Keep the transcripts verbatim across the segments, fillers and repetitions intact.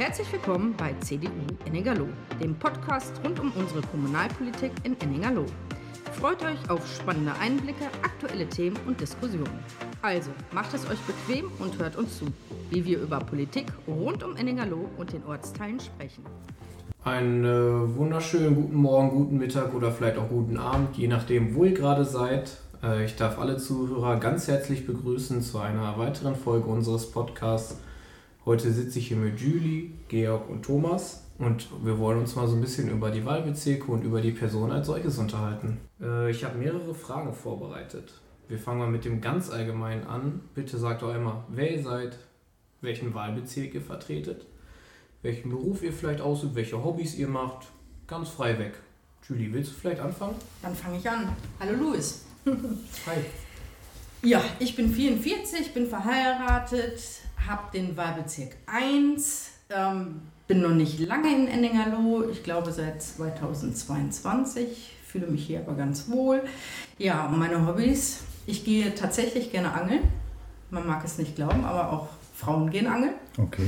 Herzlich willkommen bei C D U Ennigerloh, dem Podcast rund um unsere Kommunalpolitik in Ennigerloh. Freut euch auf spannende Einblicke, aktuelle Themen und Diskussionen. Also macht es euch bequem und hört uns zu, wie wir über Politik rund um Ennigerloh und den Ortsteilen sprechen. Einen äh, wunderschönen guten Morgen, guten Mittag oder vielleicht auch guten Abend, je nachdem, wo ihr gerade seid. Äh, ich darf alle Zuhörer ganz herzlich begrüßen zu einer weiteren Folge unseres Podcasts. Heute sitze ich hier mit Julie, Georg und Thomas und wir wollen uns mal so ein bisschen über die Wahlbezirke und über die Person als solches unterhalten. Äh, ich habe mehrere Fragen vorbereitet. Wir fangen mal mit dem ganz Allgemeinen an. Bitte sagt doch einmal, wer ihr seid, welchen Wahlbezirk ihr vertretet, welchen Beruf ihr vielleicht ausübt, welche Hobbys ihr macht. Ganz frei weg. Julie, willst du vielleicht anfangen? Dann fange ich an. Hallo Louis. Hi. Ja, ich bin vierundvierzig, bin verheiratet, habe den Wahlbezirk eins, ähm, bin noch nicht lange in Ennigerloh, ich glaube seit zweitausendzweiundzwanzig, fühle mich hier aber ganz wohl. Ja, und meine Hobbys, ich gehe tatsächlich gerne angeln, man mag es nicht glauben, aber auch Frauen gehen angeln. Okay.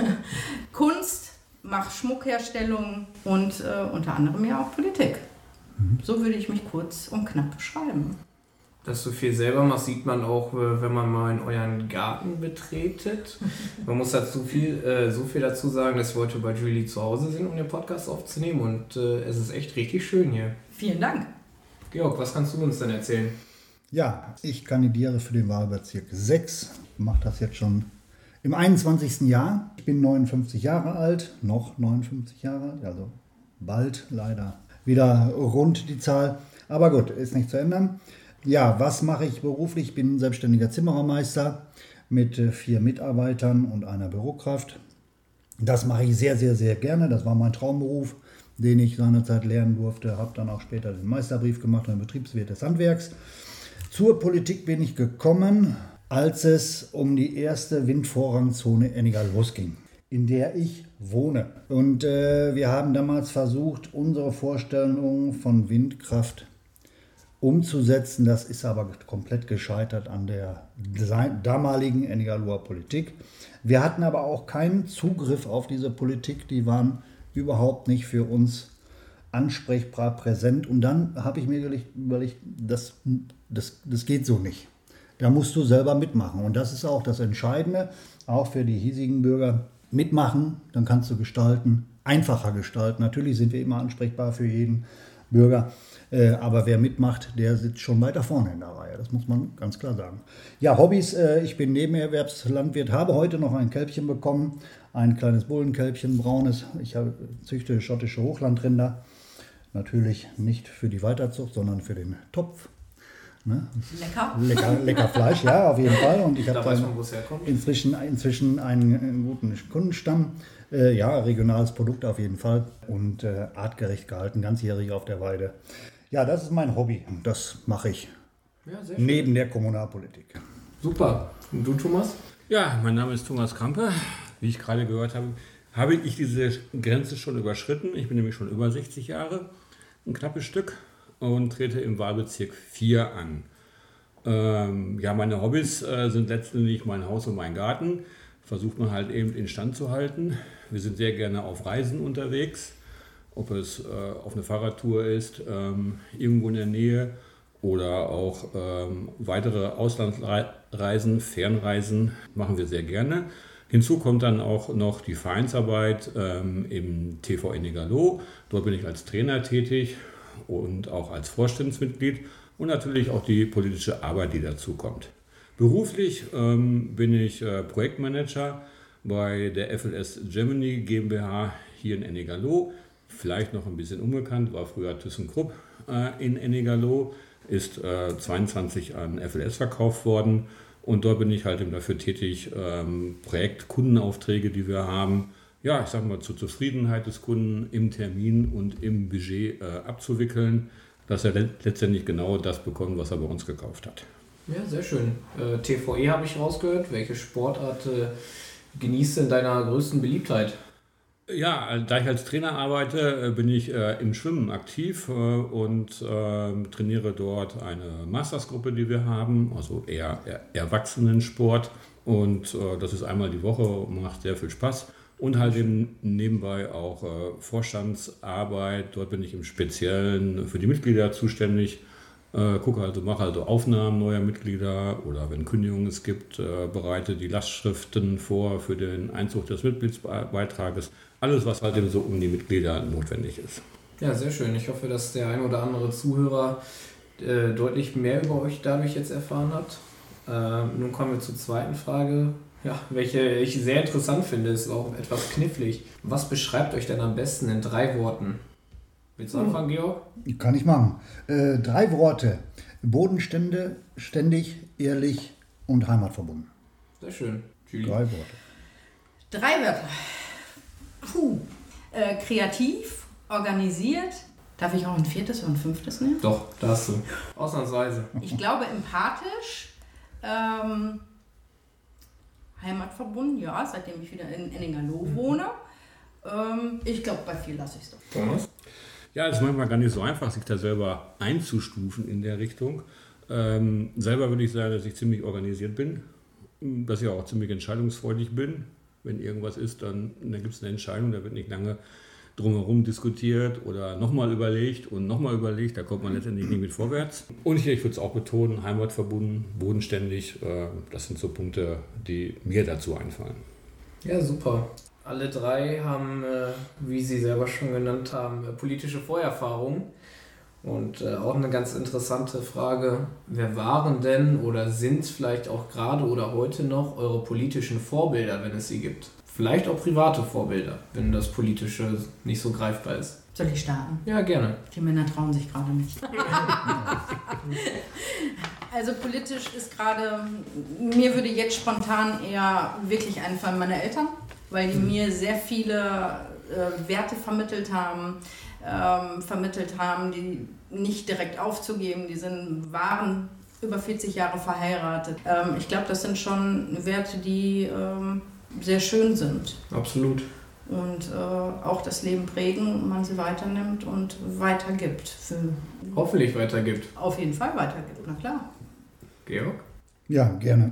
Kunst, mache Schmuckherstellung und äh, unter anderem ja auch Politik. Mhm. So würde ich mich kurz und knapp beschreiben. Dass du viel selber machst, sieht man auch, wenn man mal in euren Garten betretet. Man muss dazu viel, äh, so viel dazu sagen, dass wir heute bei Julie zu Hause sind, um den Podcast aufzunehmen. Und äh, es ist echt richtig schön hier. Vielen Dank. Georg, was kannst du uns denn erzählen? Ja, ich kandidiere für den Wahlbezirk sechs. Mache das jetzt schon im einundzwanzigsten Jahr. Ich bin neunundfünfzig Jahre alt, noch neunundfünfzig Jahre, also bald leider wieder rund die Zahl. Aber gut, ist nicht zu ändern. Ja, was mache ich beruflich? Ich bin selbstständiger Zimmerermeister mit vier Mitarbeitern und einer Bürokraft. Das mache ich sehr, sehr, sehr gerne. Das war mein Traumberuf, den ich seinerzeit lernen durfte. Habe dann auch später den Meisterbrief gemacht und Betriebswirt des Handwerks. Zur Politik bin ich gekommen, als es um die erste Windvorrangzone Ennigerloh ging, in der ich wohne. Und äh, wir haben damals versucht, unsere Vorstellungen von Windkraft umzusetzen. Das ist aber komplett gescheitert an der damaligen Ennigerloher Politik. Wir hatten aber auch keinen Zugriff auf diese Politik. Die waren überhaupt nicht für uns ansprechbar präsent. Und dann habe ich mir überlegt, das, das, das geht so nicht. Da musst du selber mitmachen. Und das ist auch das Entscheidende, auch für die hiesigen Bürger. Mitmachen, dann kannst du gestalten, einfacher gestalten. Natürlich sind wir immer ansprechbar für jeden Bürger. Äh, aber wer mitmacht, der sitzt schon weiter vorne in der Reihe. Das muss man ganz klar sagen. Ja, Hobbys. Äh, ich bin Nebenerwerbslandwirt, habe heute noch ein Kälbchen bekommen. Ein kleines Bullenkälbchen, braunes. Ich habe, züchte schottische Hochlandrinder. Natürlich nicht für die Weiterzucht, sondern für den Topf. Ne? Lecker. Lecker. Lecker Fleisch, ja, auf jeden Fall. Und ich habe dann inzwischen, inzwischen einen, einen guten Kundenstamm. Äh, ja, regionales Produkt auf jeden Fall. Und äh, artgerecht gehalten, ganzjährig auf der Weide. Ja, das ist mein Hobby. Das mache ich ja, neben der Kommunalpolitik. Super. Und du, Thomas? Ja, mein Name ist Thomas Krampe. Wie ich gerade gehört habe, habe ich diese Grenze schon überschritten. Ich bin nämlich schon über sechzig Jahre, ein knappes Stück, und trete im Wahlbezirk vier an. Ähm, ja, meine Hobbys äh, sind letztendlich mein Haus und mein Garten. Versucht man halt eben instand zu halten. Wir sind sehr gerne auf Reisen unterwegs. Ob es äh, auf eine Fahrradtour ist, ähm, irgendwo in der Nähe oder auch ähm, weitere Auslandsreisen, Fernreisen machen wir sehr gerne. Hinzu kommt dann auch noch die Vereinsarbeit ähm, im T V Ennigerloh. Dort bin ich als Trainer tätig und auch als Vorstandsmitglied und natürlich auch die politische Arbeit, die dazu kommt. Beruflich ähm, bin ich äh, Projektmanager bei der F L S Germany GmbH hier in Ennigerloh. Vielleicht noch ein bisschen unbekannt, war früher ThyssenKrupp äh, in Ennigerloh, ist äh, zweiundzwanzig an F L S verkauft worden und dort bin ich halt eben dafür tätig, ähm, Projektkundenaufträge, die wir haben, ja, ich sag mal, zur Zufriedenheit des Kunden im Termin und im Budget äh, abzuwickeln, dass er le- letztendlich genau das bekommt, was er bei uns gekauft hat. Ja, sehr schön. Äh, T V E habe ich rausgehört. Welche Sportart äh, genießt denn deiner größten Beliebtheit? Ja, da ich als Trainer arbeite, bin ich äh, im Schwimmen aktiv äh, und äh, trainiere dort eine Mastersgruppe, die wir haben, also eher, eher Erwachsenensport. Und äh, das ist einmal die Woche und macht sehr viel Spaß. Und halt eben nebenbei auch äh, Vorstandsarbeit. Dort bin ich im Speziellen für die Mitglieder zuständig. Äh, gucke also, mache also Aufnahmen neuer Mitglieder oder wenn Kündigungen es gibt, äh, bereite die Lastschriften vor für den Einzug des Mitgliedsbeitrages. Alles, was halt eben so um die Mitglieder notwendig ist. Ja, sehr schön. Ich hoffe, dass der ein oder andere Zuhörer äh, deutlich mehr über euch dadurch jetzt erfahren hat. Äh, nun kommen wir zur zweiten Frage, ja, welche ich sehr interessant finde, ist auch etwas knifflig. Was beschreibt euch denn am besten in drei Worten? Willst du anfangen, Georg? Kann ich machen. Äh, drei Worte. Bodenstände, ständig, ehrlich und heimatverbunden. Sehr schön. Julie. Drei Worte. Drei Wörter. Puh. Äh, kreativ, organisiert. Darf ich auch ein viertes oder ein fünftes nehmen? Doch, da hast du. Ausnahmsweise. Ich glaube empathisch. Ähm, heimatverbunden, ja, seitdem ich wieder in Enningerloh wohne. Ähm, ich glaube, bei viel lasse ich es doch. Thomas? Ja, es ist manchmal gar nicht so einfach, sich da selber einzustufen in der Richtung. Ähm, selber würde ich sagen, dass ich ziemlich organisiert bin, dass ich auch ziemlich entscheidungsfreudig bin. Wenn irgendwas ist, dann, dann gibt es eine Entscheidung, da wird nicht lange drumherum diskutiert oder nochmal überlegt und nochmal überlegt, da kommt man letztendlich nicht mit vorwärts. Und ich, ich würde es auch betonen, heimatverbunden, bodenständig, äh, das sind so Punkte, die mir dazu einfallen. Ja, super. Alle drei haben, äh, wie Sie selber schon genannt haben, äh, politische Vorerfahrung. Und äh, auch eine ganz interessante Frage, wer waren denn oder sind vielleicht auch gerade oder heute noch eure politischen Vorbilder, wenn es sie gibt? Vielleicht auch private Vorbilder, wenn das Politische nicht so greifbar ist. Soll ich starten? Ja, gerne. Die Männer trauen sich gerade nicht. Also politisch ist gerade, mir würde jetzt spontan eher wirklich einfallen meine Eltern, weil die mir sehr viele äh, Werte vermittelt haben, ähm, vermittelt haben, die nicht direkt aufzugeben, die sind, waren über vierzig Jahre verheiratet. Ähm, ich glaube, das sind schon Werte, die ähm, sehr schön sind. Absolut. Und äh, auch das Leben prägen, man sie weiternimmt und weitergibt. Für Hoffentlich weitergibt. Auf jeden Fall weitergibt, na klar. Georg? Ja, gerne.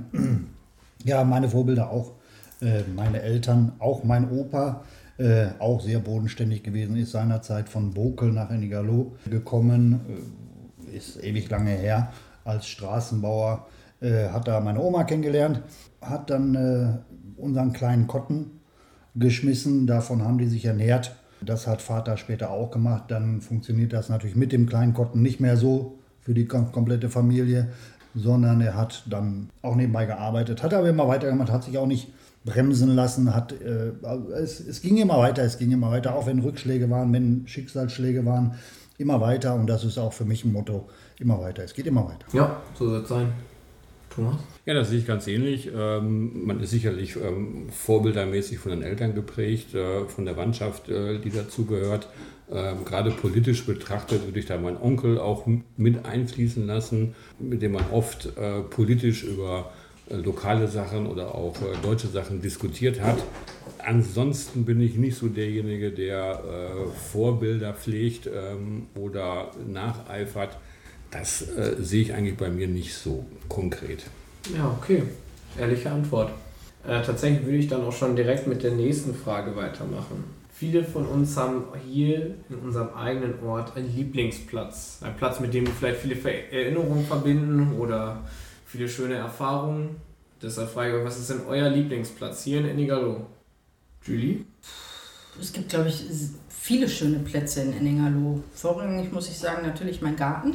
Ja, meine Vorbilder auch. Äh, meine Eltern, auch mein Opa, äh, auch sehr bodenständig gewesen, ist seinerzeit von Bokel nach Enningerloh gekommen, äh, ist ewig lange her, als Straßenbauer, äh, hat da meine Oma kennengelernt, hat dann äh, unseren kleinen Kotten geschmissen, davon haben die sich ernährt. Das hat Vater später auch gemacht, dann funktioniert das natürlich mit dem kleinen Kotten nicht mehr so für die kom- komplette Familie, sondern er hat dann auch nebenbei gearbeitet, hat aber immer weitergemacht, hat sich auch nicht bremsen lassen, hat, äh, es, es ging immer weiter, es ging immer weiter, auch wenn Rückschläge waren, wenn Schicksalsschläge waren, immer weiter und das ist auch für mich ein Motto, immer weiter, es geht immer weiter. Ja, so soll es sein. Thomas? Ja, das sehe ich ganz ähnlich. Ähm, man ist sicherlich ähm, vorbildermäßig von den Eltern geprägt, äh, von der Mannschaft, äh, die dazugehört. Ähm, gerade politisch betrachtet würde ich da meinen Onkel auch m- mit einfließen lassen, mit dem man oft äh, politisch über äh, lokale Sachen oder auch äh, deutsche Sachen diskutiert hat. Ansonsten bin ich nicht so derjenige, der äh, Vorbilder pflegt ähm, oder nacheifert. Das äh, sehe ich eigentlich bei mir nicht so konkret. Ja, okay. Ehrliche Antwort. Äh, tatsächlich würde ich dann auch schon direkt mit der nächsten Frage weitermachen. Viele von uns haben hier in unserem eigenen Ort einen Lieblingsplatz. Ein Platz, mit dem wir vielleicht viele Ver- Erinnerungen verbinden oder viele schöne Erfahrungen. Deshalb frage ich euch, was ist denn euer Lieblingsplatz hier in Enningerloh? Julie? Es gibt, glaube ich, viele schöne Plätze in Enningerloh. Vorrangig muss ich sagen, natürlich mein Garten,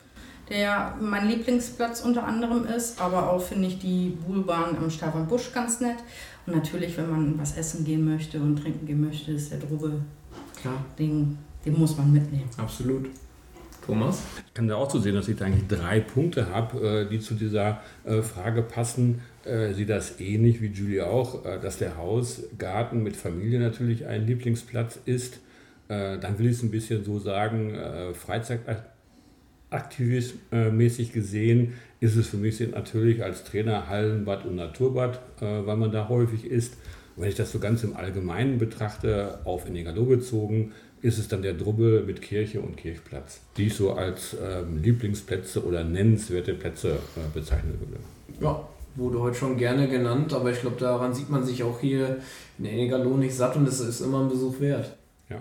der mein Lieblingsplatz unter anderem ist, aber auch finde ich die Buhlbahn am Stavern Busch ganz nett. Und natürlich, wenn man was essen gehen möchte und trinken gehen möchte, ist der Drubbe, Klar. den, den muss man mitnehmen. Absolut. Thomas? Ich kann da auch zu sehen, dass ich da eigentlich drei Punkte habe, die zu dieser Frage passen. Ich sehe das ähnlich wie Julie auch, dass der Hausgarten mit Familie natürlich ein Lieblingsplatz ist. Dann will ich es ein bisschen so sagen, freizeitaktivistmäßig gesehen ist es für mich natürlich als Trainer Hallenbad und Naturbad, weil man da häufig ist. Und wenn ich das so ganz im Allgemeinen betrachte, auf Enningerloh bezogen, ist es dann der Drubbe mit Kirche und Kirchplatz, die ich so als ähm, Lieblingsplätze oder nennenswerte Plätze äh, bezeichnen würde. Ja, wurde heute schon gerne genannt, aber ich glaube, daran sieht man sich auch hier in Ennigerloh nicht satt und es ist immer ein Besuch wert. Ja.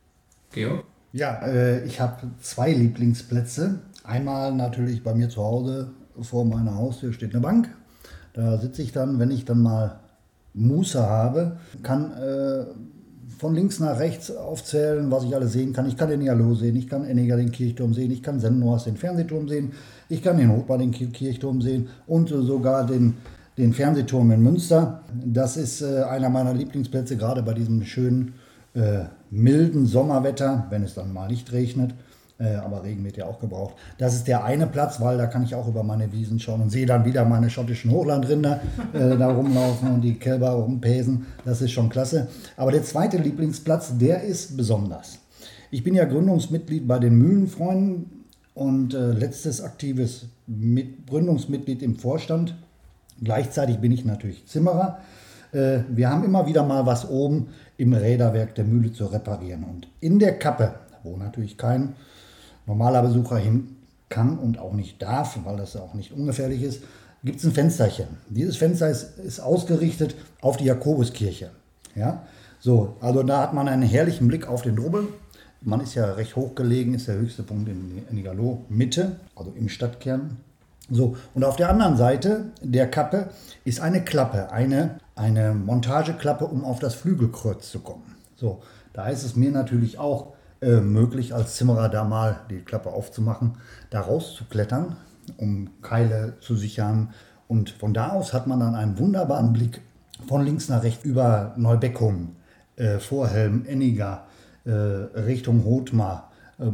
Georg? Ja, äh, ich habe zwei Lieblingsplätze. Einmal natürlich bei mir zu Hause vor meiner Haustür steht eine Bank. Da sitze ich dann, wenn ich dann mal Muße habe, kann äh, von links nach rechts aufzählen, was ich alles sehen kann. Ich kann Ennigerloh sehen, ich kann Enniger den Kirchturm sehen, ich kann Sennenhorst den Fernsehturm sehen, ich kann in Hochbad den Kirchturm sehen und sogar den, den Fernsehturm in Münster. Das ist äh, einer meiner Lieblingsplätze, gerade bei diesem schönen, äh, milden Sommerwetter, wenn es dann mal nicht regnet. Äh, aber Regen wird ja auch gebraucht. Das ist der eine Platz, weil da kann ich auch über meine Wiesen schauen und sehe dann wieder meine schottischen Hochlandrinder äh, da rumlaufen und die Kälber rumpäsen. Das ist schon klasse. Aber der zweite Lieblingsplatz, der ist besonders. Ich bin ja Gründungsmitglied bei den Mühlenfreunden und äh, letztes aktives Mit- Gründungsmitglied im Vorstand. Gleichzeitig bin ich natürlich Zimmerer. Äh, wir haben immer wieder mal was oben im Räderwerk der Mühle zu reparieren. Und in der Kappe, wo natürlich kein normaler Besucher hin kann und auch nicht darf, weil das auch nicht ungefährlich ist, gibt es ein Fensterchen. Dieses Fenster ist, ist ausgerichtet auf die Jakobuskirche. Ja? So, also da hat man einen herrlichen Blick auf den Drubbel. Man ist ja recht hoch gelegen, ist der höchste Punkt in Ennigerloh, Mitte, also im Stadtkern. So, und auf der anderen Seite der Kappe ist eine Klappe, eine, eine Montageklappe, um auf das Flügelkreuz zu kommen. So, da ist es mir natürlich auch äh, möglich, als Zimmerer da mal die Klappe aufzumachen, da rauszuklettern, um Keile zu sichern. Und von da aus hat man dann einen wunderbaren Blick von links nach rechts über Neubeckum, äh, Vorhelm, Enniger, äh, Richtung Hothmar,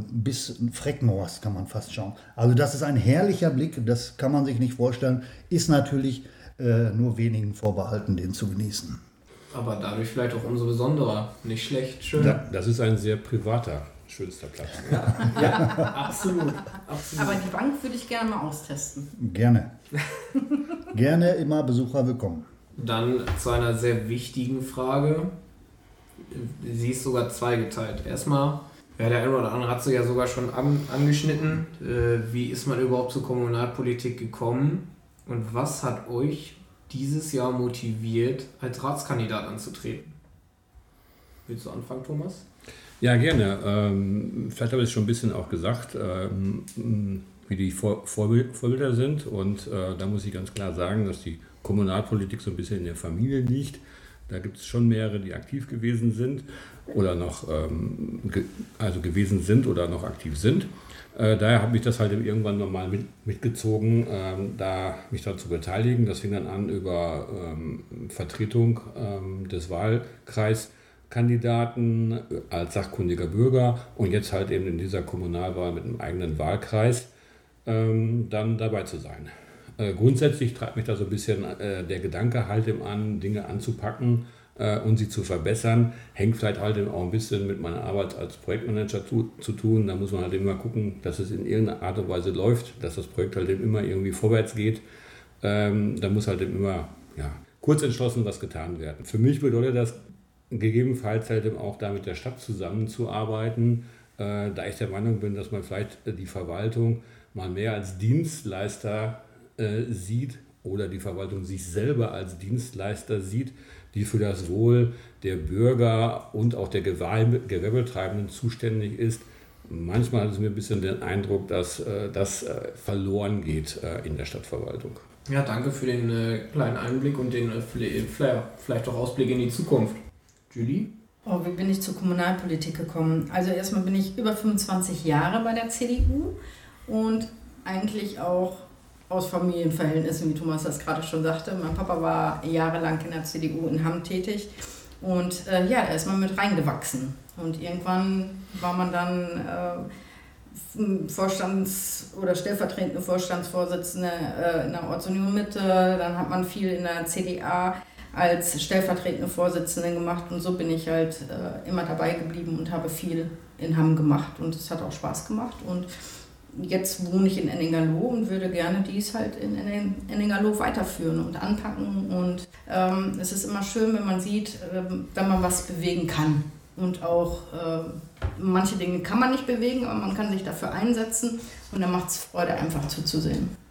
bis Freckenhorst kann man fast schauen. Also das ist ein herrlicher Blick, das kann man sich nicht vorstellen, ist natürlich äh, nur wenigen vorbehalten, den zu genießen. Aber dadurch vielleicht auch umso besonderer. Nicht schlecht, schön. Ja, das ist ein sehr privater, schönster Platz. Ja, ja, absolut, absolut. Aber die Bank würde ich gerne mal austesten. Gerne. Gerne immer Besucher willkommen. Dann zu einer sehr wichtigen Frage. Sie ist sogar zweigeteilt. Erstmal, ja, der eine oder andere hat sie ja sogar schon an, angeschnitten. Äh, wie ist man überhaupt zur Kommunalpolitik gekommen? Und was hat euch dieses Jahr motiviert, als Ratskandidat anzutreten? Willst du anfangen, Thomas? Ja, gerne. Ähm, vielleicht habe ich es schon ein bisschen auch gesagt, ähm, wie die Vor- Vorbild- Vorbilder sind. Und äh, da muss ich ganz klar sagen, dass die Kommunalpolitik so ein bisschen in der Familie liegt. Da gibt es schon mehrere, die aktiv gewesen sind oder noch ähm, ge- also gewesen sind oder noch aktiv sind. Äh, daher habe ich das halt irgendwann nochmal mit, mitgezogen, ähm, da mich daran zu beteiligen. Das fing dann an über ähm, Vertretung ähm, des Wahlkreiskandidaten als sachkundiger Bürger und jetzt halt eben in dieser Kommunalwahl mit einem eigenen Wahlkreis ähm, dann dabei zu sein. Äh, grundsätzlich treibt mich da so ein bisschen äh, der Gedanke halt eben an, Dinge anzupacken äh, und sie zu verbessern. Hängt vielleicht halt eben auch ein bisschen mit meiner Arbeit als Projektmanager zu, zu tun. Da muss man halt immer gucken, dass es in irgendeiner Art und Weise läuft, dass das Projekt halt eben immer irgendwie vorwärts geht. Ähm, da muss halt eben immer ja, kurz entschlossen was getan werden. Für mich bedeutet das gegebenenfalls halt eben auch da mit der Stadt zusammenzuarbeiten, äh, da ich der Meinung bin, dass man vielleicht die Verwaltung mal mehr als Dienstleister sieht oder die Verwaltung sich selber als Dienstleister sieht, die für das Wohl der Bürger und auch der Gewerbetreibenden zuständig ist. Manchmal hat es mir ein bisschen den Eindruck, dass äh, das äh, verloren geht äh, in der Stadtverwaltung. Ja, danke für den äh, kleinen Einblick und den äh, vielleicht auch Ausblick in die Zukunft. Julie? Oh, wie bin ich zur Kommunalpolitik gekommen? Also erstmal bin ich über fünfundzwanzig Jahre bei der C D U und eigentlich auch aus Familienverhältnissen, wie Thomas das gerade schon sagte. Mein Papa war jahrelang in der C D U in Hamm tätig und äh, ja, da ist man mit reingewachsen. Und irgendwann war man dann äh, Vorstands- oder stellvertretende Vorstandsvorsitzende äh, in der Ortsunion Mitte. Dann hat man viel in der C D A als stellvertretende Vorsitzende gemacht und so bin ich halt äh, immer dabei geblieben und habe viel in Hamm gemacht und es hat auch Spaß gemacht. Und jetzt wohne ich in Ennigerloh und würde gerne dies halt in Ennigerloh weiterführen und anpacken. Und ähm, es ist immer schön, wenn man sieht, ähm, wenn man was bewegen kann. Und auch äh, manche Dinge kann man nicht bewegen, aber man kann sich dafür einsetzen. Und dann macht es Freude, einfach zuzusehen.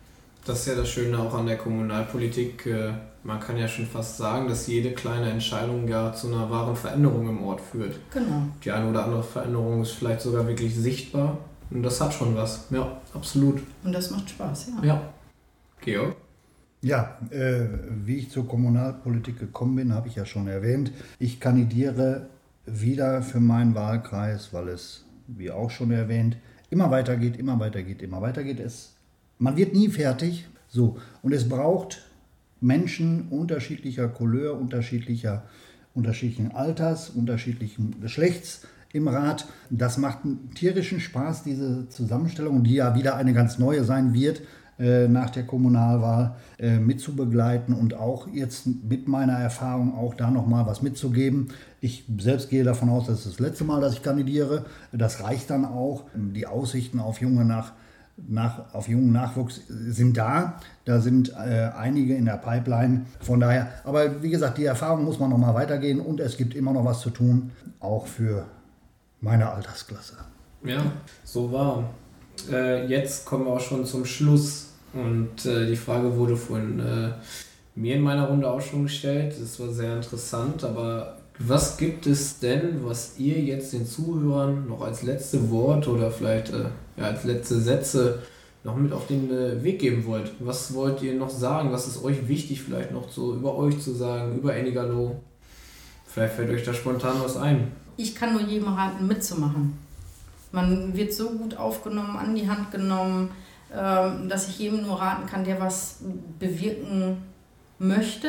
Das ist ja das Schöne auch an der Kommunalpolitik. Man kann ja schon fast sagen, dass jede kleine Entscheidung ja zu einer wahren Veränderung im Ort führt. Genau. Die eine oder andere Veränderung ist vielleicht sogar wirklich sichtbar. Und das hat schon was. Ja, absolut. Und das macht Spaß, ja. Ja. Georg? Ja, äh, wie ich zur Kommunalpolitik gekommen bin, habe ich ja schon erwähnt. Ich kandidiere wieder für meinen Wahlkreis, weil es, wie auch schon erwähnt, immer weitergeht, immer weitergeht, immer weitergeht. Es, man wird nie fertig. So, und es braucht Menschen unterschiedlicher Couleur, unterschiedlicher, unterschiedlichen Alters, unterschiedlichen Geschlechts im Rat. Das macht einen tierischen Spaß, diese Zusammenstellung, die ja wieder eine ganz neue sein wird, äh, nach der Kommunalwahl äh, mitzubegleiten und auch jetzt mit meiner Erfahrung auch da nochmal was mitzugeben. Ich selbst gehe davon aus, das ist das letzte Mal, dass ich kandidiere. Das reicht dann auch. Die Aussichten auf junge nach Nach, auf jungen Nachwuchs sind da. Da sind äh, einige in der Pipeline. Von daher, aber wie gesagt, die Erfahrung muss man noch mal weitergehen und es gibt immer noch was zu tun, auch für meine Altersklasse. Ja, so war. Äh, jetzt kommen wir auch schon zum Schluss und äh, die Frage wurde von äh, mir in meiner Runde auch schon gestellt. Das war sehr interessant, aber was gibt es denn, was ihr jetzt den Zuhörern noch als letzte Wort oder vielleicht äh, ja, als letzte Sätze noch mit auf den äh, Weg geben wollt? Was wollt ihr noch sagen? Was ist euch wichtig, vielleicht noch so über euch zu sagen, über Ennigerloh? Vielleicht fällt euch da spontan was ein. Ich kann nur jedem raten, mitzumachen. Man wird so gut aufgenommen, an die Hand genommen, äh, dass ich jedem nur raten kann, der was bewirken möchte,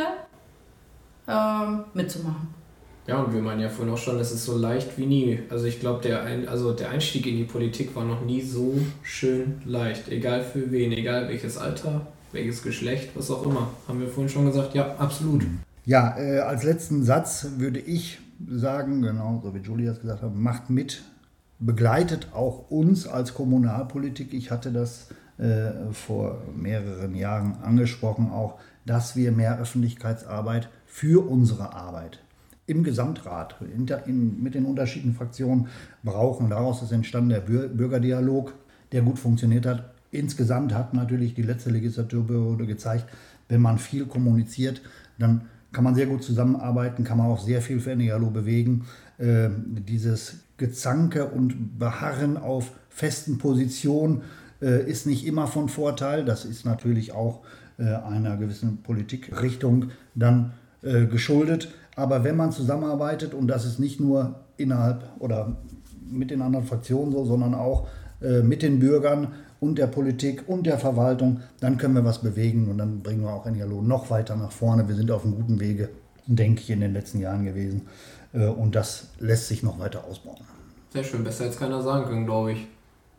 äh, mitzumachen. Ja, und wir meinen ja vorhin auch schon, es ist so leicht wie nie. Also ich glaube, der, Ein- also der Einstieg in die Politik war noch nie so schön leicht. Egal für wen, egal welches Alter, welches Geschlecht, was auch immer. Haben wir vorhin schon gesagt, ja, absolut. Ja, äh, als letzten Satz würde ich sagen, genau so wie Julia es gesagt hat, macht mit, begleitet auch uns als Kommunalpolitik. Ich hatte das äh, vor mehreren Jahren angesprochen auch, dass wir mehr Öffentlichkeitsarbeit für unsere Arbeit im Gesamtrat in, in, mit den unterschiedlichen Fraktionen brauchen. Daraus ist entstanden der Bür- Bürgerdialog, der gut funktioniert hat. Insgesamt hat natürlich die letzte Legislaturperiode gezeigt, wenn man viel kommuniziert, dann kann man sehr gut zusammenarbeiten, kann man auch sehr viel für Ennigerloh bewegen. Äh, dieses Gezanke und Beharren auf festen Positionen äh, ist nicht immer von Vorteil. Das ist natürlich auch äh, einer gewissen Politikrichtung dann äh, geschuldet. Aber wenn man zusammenarbeitet, und das ist nicht nur innerhalb oder mit den anderen Fraktionen so, sondern auch äh, mit den Bürgern und der Politik und der Verwaltung, dann können wir was bewegen und dann bringen wir auch Ennigerloh noch weiter nach vorne. Wir sind auf einem guten Wege, denke ich, in den letzten Jahren gewesen. Äh, und das lässt sich noch weiter ausbauen. Sehr schön, besser als keiner sagen können, glaube ich.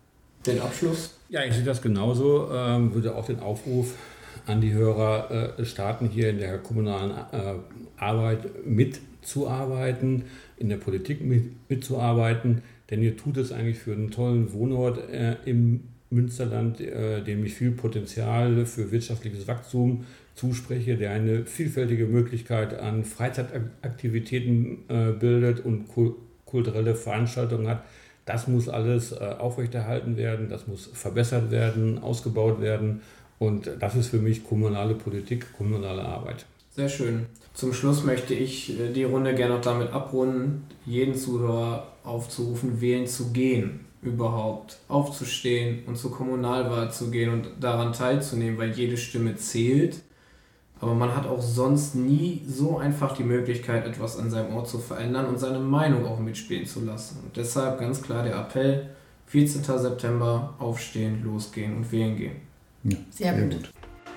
Den Abschluss? Ja, ich sehe das genauso. Ähm, würde auch den Aufruf an die Hörer äh, starten, hier in der kommunalen äh, Arbeit mitzuarbeiten, in der Politik mit, mitzuarbeiten, denn ihr tut es eigentlich für einen tollen Wohnort äh, im Münsterland, äh, dem ich viel Potenzial für wirtschaftliches Wachstum zuspreche, der eine vielfältige Möglichkeit an Freizeitaktivitäten äh, bildet und kul- kulturelle Veranstaltungen hat. Das muss alles äh, aufrechterhalten werden, das muss verbessert werden, ausgebaut werden. Und das ist für mich kommunale Politik, kommunale Arbeit. Sehr schön. Zum Schluss möchte ich die Runde gerne noch damit abrunden, jeden Zuhörer aufzurufen, wählen zu gehen, überhaupt aufzustehen und zur Kommunalwahl zu gehen und daran teilzunehmen, weil jede Stimme zählt. Aber man hat auch sonst nie so einfach die Möglichkeit, etwas an seinem Ort zu verändern und seine Meinung auch mitspielen zu lassen. Und deshalb ganz klar der Appell, vierzehnten September aufstehen, losgehen und wählen gehen. Ja, sehr, sehr gut. gut.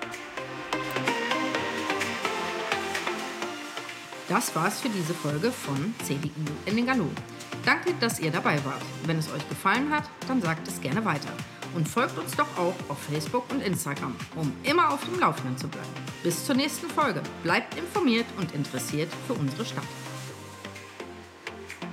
Das war's für diese Folge von C D U Ennigerloh. Danke, dass ihr dabei wart. Wenn es euch gefallen hat, dann sagt es gerne weiter. Und folgt uns doch auch auf Facebook und Instagram, um immer auf dem Laufenden zu bleiben. Bis zur nächsten Folge. Bleibt informiert und interessiert für unsere Stadt.